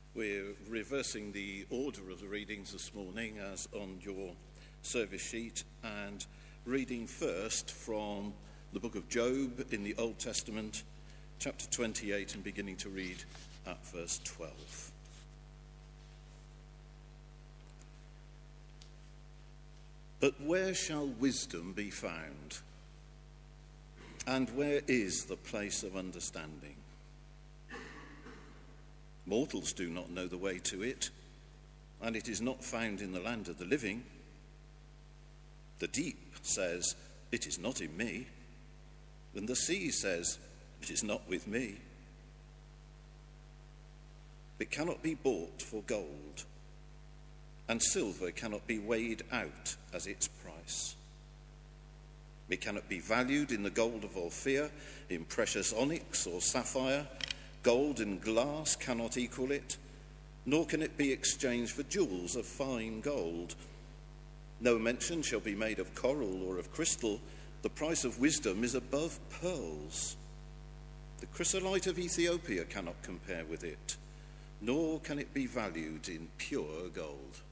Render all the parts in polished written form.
We're reversing the order of the readings this morning as on your service sheet, and reading first from the book of Job in the Old Testament, chapter 28, and beginning to read at verse 12. But where shall wisdom be found? And where is the place of understanding? Mortals do not know the way to it, and it is not found in the land of the living. The deep says, "It is not in me," and the sea says, "It is not with me." It cannot be bought for gold, and silver cannot be weighed out as its price. It cannot be valued in the gold of Ophir, in precious onyx or sapphire. Gold and glass cannot equal it, nor can it be exchanged for jewels of fine gold. No mention shall be made of coral or of crystal. The price of wisdom is above pearls. The chrysolite of Ethiopia cannot compare with it, nor can it be valued in pure gold.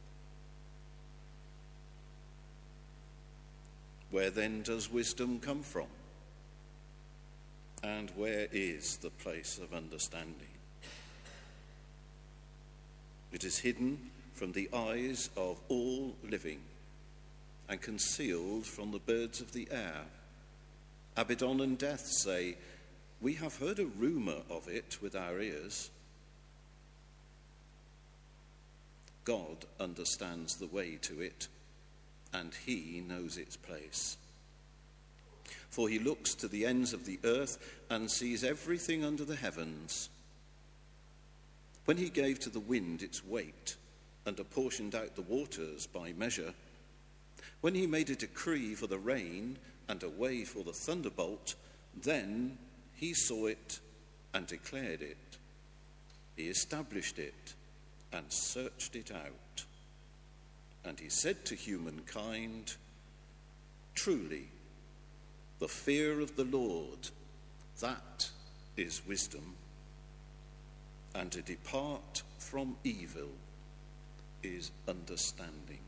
Where then does wisdom come from? And where is the place of understanding? It is hidden from the eyes of all living and concealed from the birds of the air. Abaddon and Death say, "We have heard a rumor of it with our ears." God understands the way to it, and he knows its place. For he looks to the ends of the earth and sees everything under the heavens. When he gave to the wind its weight and apportioned out the waters by measure, when he made a decree for the rain and a way for the thunderbolt, then he saw it and declared it. He established it and searched it out. And he said to humankind, "Truly, the fear of the Lord, that is wisdom, and to depart from evil is understanding."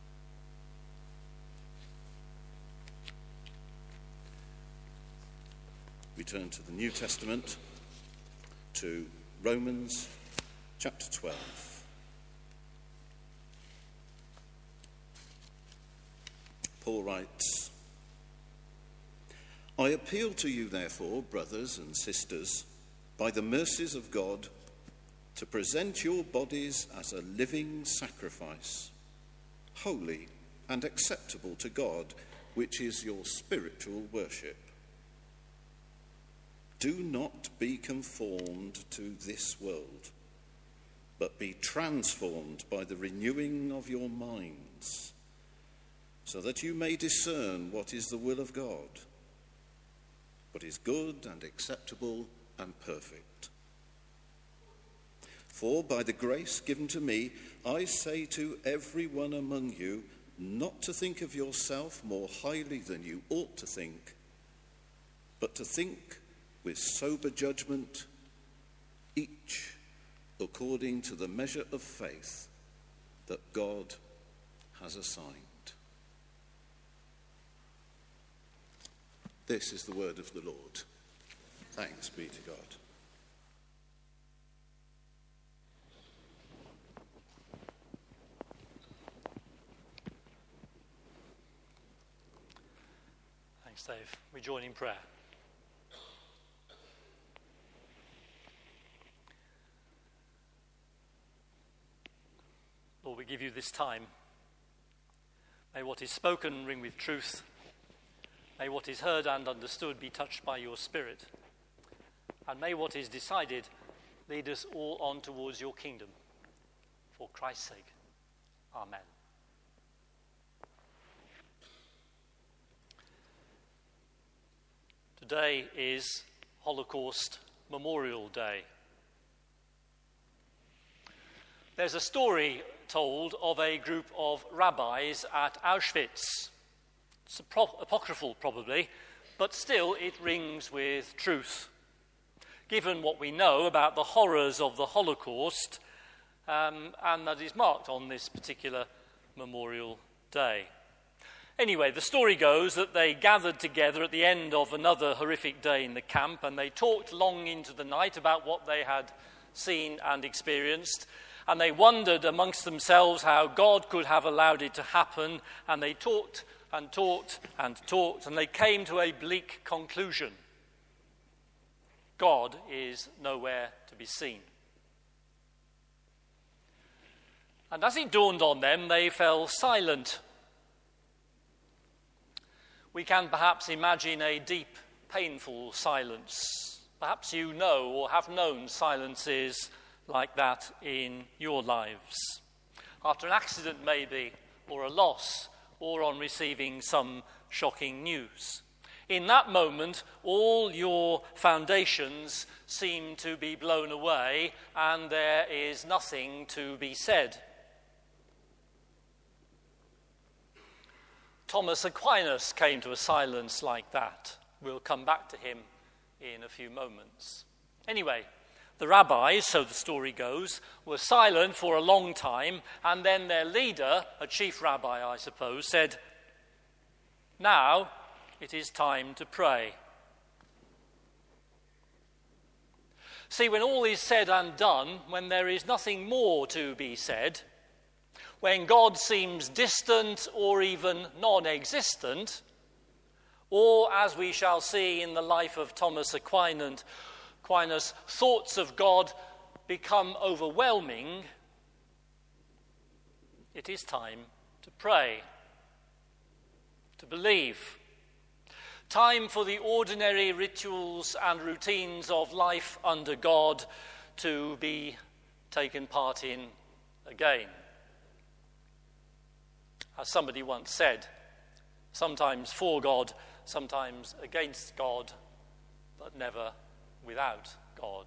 We turn to the New Testament, to Romans chapter 12. Paul writes, "I appeal to you, therefore, brothers and sisters, by the mercies of God, to present your bodies as a living sacrifice, holy and acceptable to God, which is your spiritual worship. Do not be conformed to this world, but be transformed by the renewing of your minds, so that you may discern what is the will of God, what is good and acceptable and perfect. For by the grace given to me, I say to everyone among you, not to think of yourself more highly than you ought to think, but to think with sober judgment, each according to the measure of faith that God has assigned." This is the word of the Lord. Thanks be to God. Thanks, Dave. We join in prayer. Lord, we give you this time. May what is spoken ring with truth. May what is heard and understood be touched by your Spirit. And may what is decided lead us all on towards your kingdom. For Christ's sake. Amen. Today is Holocaust Memorial Day. There's a story told of a group of rabbis at Auschwitz. It's apocryphal, probably, but still it rings with truth. Given what we know about the horrors of the Holocaust, and that is marked on this particular Memorial Day. Anyway, the story goes that they gathered together at the end of another horrific day in the camp, and they talked long into the night about what they had seen and experienced, and they wondered amongst themselves how God could have allowed it to happen, and they talked and talked and talked, and they came to a bleak conclusion. God is nowhere to be seen. And as it dawned on them, they fell silent. We can perhaps imagine a deep, painful silence. Perhaps you know or have known silences like that in your lives. After an accident maybe, or a loss, or on receiving some shocking news. In that moment, all your foundations seem to be blown away, and there is nothing to be said. Thomas Aquinas came to a silence like that. We'll come back to him in a few moments. Anyway, the rabbis, so the story goes, were silent for a long time, and then their leader, a chief rabbi, I suppose, said, "Now it is time to pray." See, when all is said and done, when there is nothing more to be said, when God seems distant or even non-existent, or, as we shall see in the life of Thomas Aquinas, thoughts of God become overwhelming, it is time to pray, to believe. Time for the ordinary rituals and routines of life under God to be taken part in again. As somebody once said, sometimes for God, sometimes against God, but never without God.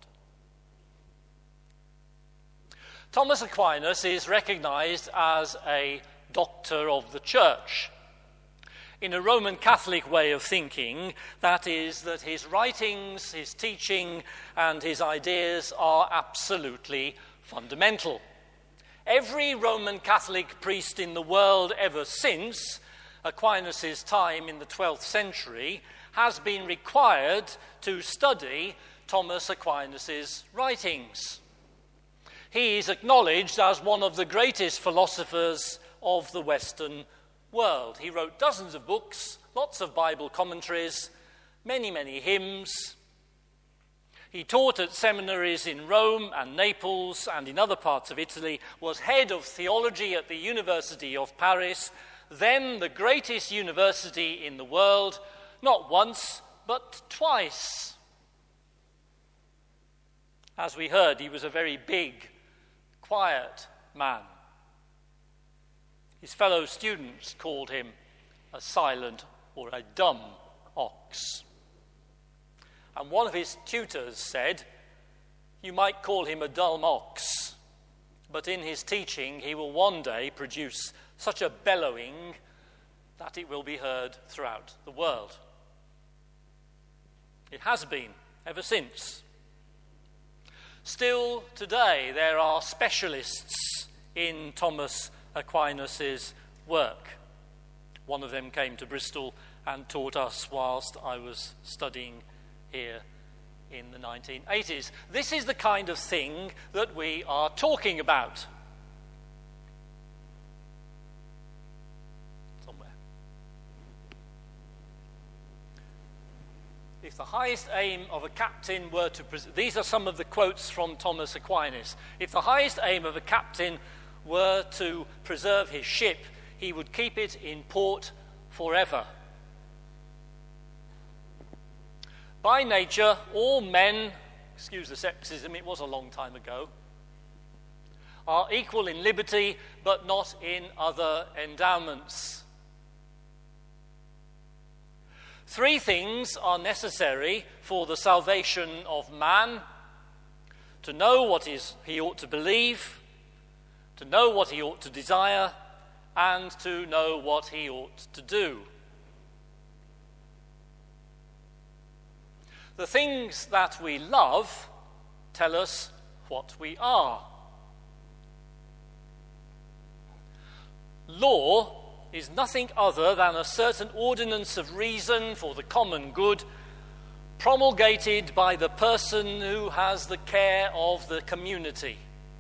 Thomas Aquinas is recognized as a doctor of the church. In a Roman Catholic way of thinking, that is, that his writings, his teaching, and his ideas are absolutely fundamental. Every Roman Catholic priest in the world ever since Aquinas' time in the 12th century has been required to study Thomas Aquinas' writings. He is acknowledged as one of the greatest philosophers of the Western world. He wrote dozens of books, lots of Bible commentaries, many, many hymns. He taught at seminaries in Rome and Naples and in other parts of Italy, was head of theology at the University of Paris, then the greatest university in the world, not once, but twice. As we heard, he was a very big, quiet man. His fellow students called him a silent or a dumb ox. And one of his tutors said, "You might call him a dull ox, but in his teaching he will one day produce such a bellowing that it will be heard throughout the world." It has been ever since. Still today there are specialists in Thomas Aquinas' work. One of them came to Bristol and taught us whilst I was studying here in the 1980s. This is the kind of thing that we are talking about. Somewhere. If the highest aim of a captain were to... These are some of the quotes from Thomas Aquinas. If the highest aim of a captain were to preserve his ship, he would keep it in port forever. By nature, all men, excuse the sexism, it was a long time ago, are equal in liberty, but not in other endowments. 3 things are necessary for the salvation of man: to know what he ought to believe, to know what he ought to desire, and to know what he ought to do. The things that we love tell us what we are. Law is nothing other than a certain ordinance of reason for the common good, promulgated by the person who has the care of the community.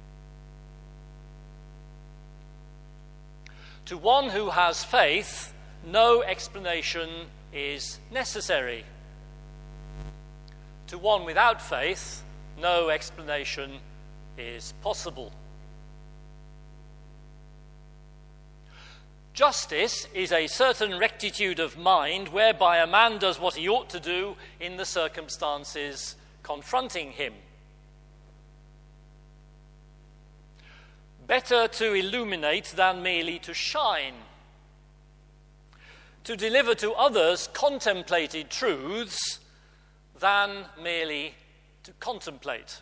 To one who has faith, no explanation is necessary. To one without faith, no explanation is possible. Justice is a certain rectitude of mind whereby a man does what he ought to do in the circumstances confronting him. Better to illuminate than merely to shine. To deliver to others contemplated truths than merely to contemplate.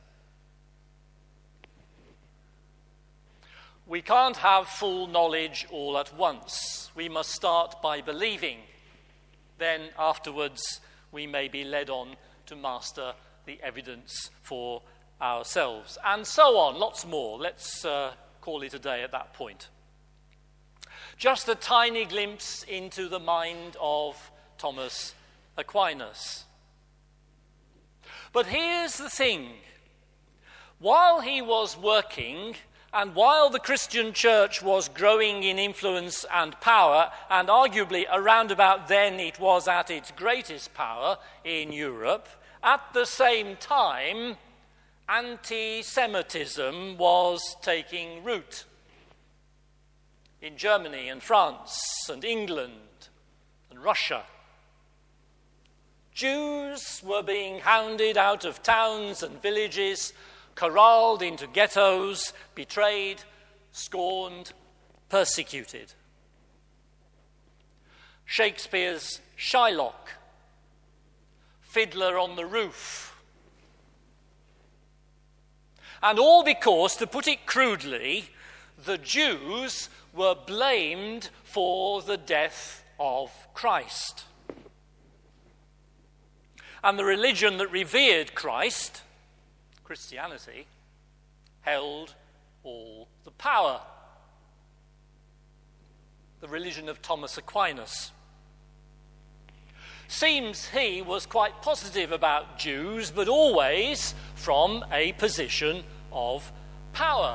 We can't have full knowledge all at once. We must start by believing. Then afterwards we may be led on to master the evidence for ourselves. And so on, lots more. Let's call it a day at that point. Just a tiny glimpse into the mind of Thomas Aquinas. But here's the thing. While he was working, and while the Christian church was growing in influence and power, and arguably around about then it was at its greatest power in Europe, at the same time, anti-Semitism was taking root in Germany and France and England and Russia. Jews were being hounded out of towns and villages, corralled into ghettos, betrayed, scorned, persecuted. Shakespeare's Shylock, Fiddler on the Roof. And all because, to put it crudely, the Jews were blamed for the death of Christ. And the religion that revered Christ, Christianity, held all the power. The religion of Thomas Aquinas. Seems he was quite positive about Jews, but always from a position of power.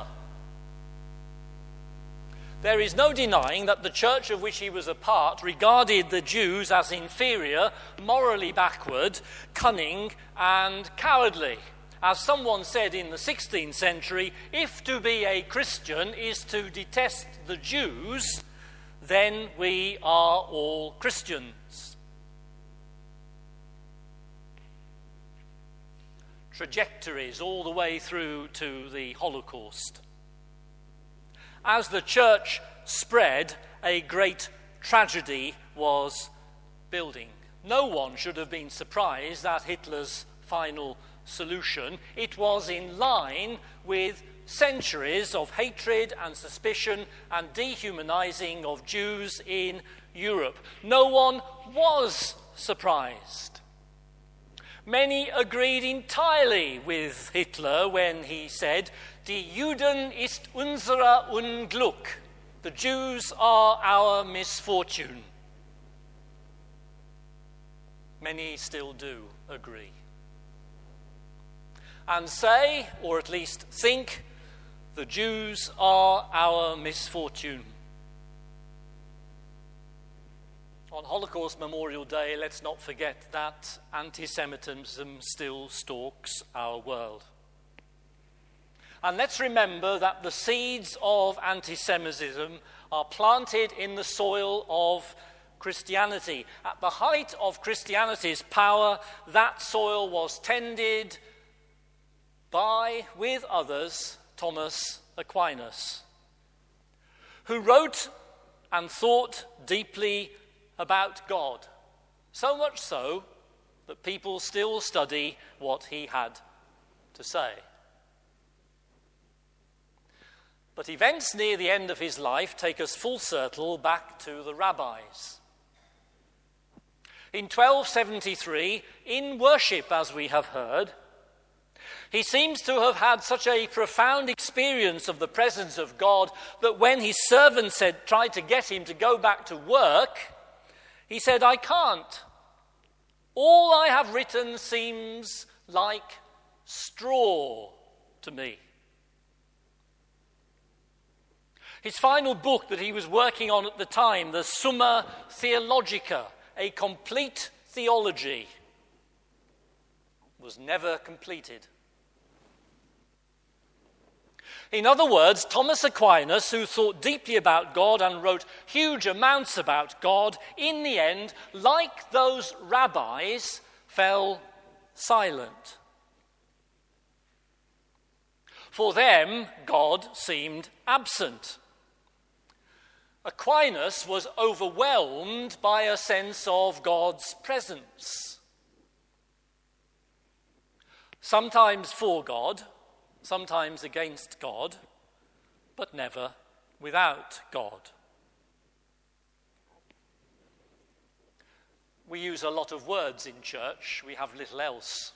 There is no denying that the church of which he was a part regarded the Jews as inferior, morally backward, cunning, and cowardly. As someone said in the 16th century, if to be a Christian is to detest the Jews, then we are all Christians. Trajectories all the way through to the Holocaust. As the church spread, a great tragedy was building. No one should have been surprised at Hitler's final solution. It was in line with centuries of hatred and suspicion and dehumanizing of Jews in Europe. No one was surprised. Many agreed entirely with Hitler when he said, "Die Juden ist unser Unglück." The Jews are our misfortune. Many still do agree. And say, or at least think, the Jews are our misfortune. On Holocaust Memorial Day, let's not forget that anti-Semitism still stalks our world. And let's remember that the seeds of anti-Semitism are planted in the soil of Christianity. At the height of Christianity's power, that soil was tended by, with others, Thomas Aquinas, who wrote and thought deeply about God, so much so that people still study what he had to say. But events near the end of his life take us full circle back to the rabbis. In 1273, in worship, as we have heard, He seems to have had such a profound experience of the presence of God that when his servant tried to get him to go back to work, he said, "I can't. All I have written seems like straw to me." His final book that he was working on at the time, the Summa Theologica, a complete theology, was never completed. In other words, Thomas Aquinas, who thought deeply about God and wrote huge amounts about God, in the end, like those rabbis, fell silent. For them, God seemed absent. Aquinas was overwhelmed by a sense of God's presence. Sometimes for God, sometimes against God, but never without God. We use a lot of words in church, we have little else.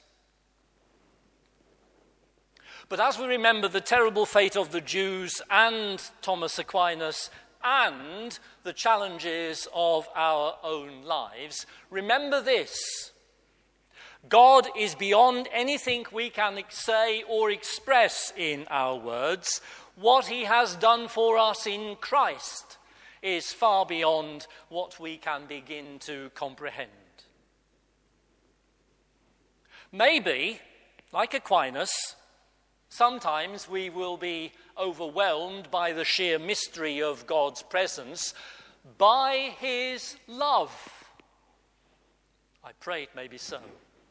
But as we remember the terrible fate of the Jews and Thomas Aquinas and the challenges of our own lives, remember this: God is beyond anything we can say or express in our words. What he has done for us in Christ is far beyond what we can begin to comprehend. Maybe, like Aquinas, sometimes we will be overwhelmed by the sheer mystery of God's presence, by his love. I pray it may be so.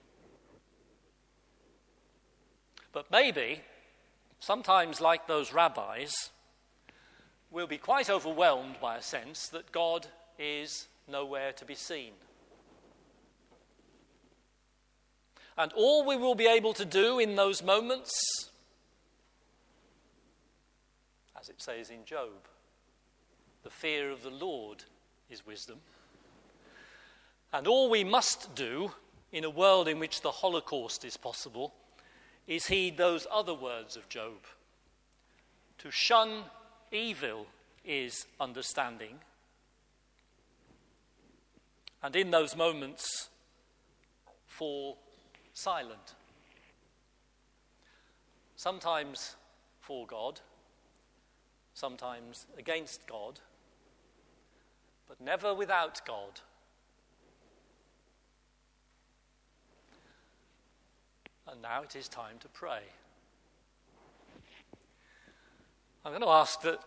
But maybe, sometimes like those rabbis, we'll be quite overwhelmed by a sense that God is nowhere to be seen. And all we will be able to do in those moments, as it says in Job, the fear of the Lord is wisdom. And all we must do in a world in which the Holocaust is possible is heed those other words of Job. To shun evil is understanding. And in those moments, fall silent. Sometimes for God, sometimes against God, but never without God. And now it is time to pray. I'm going to ask that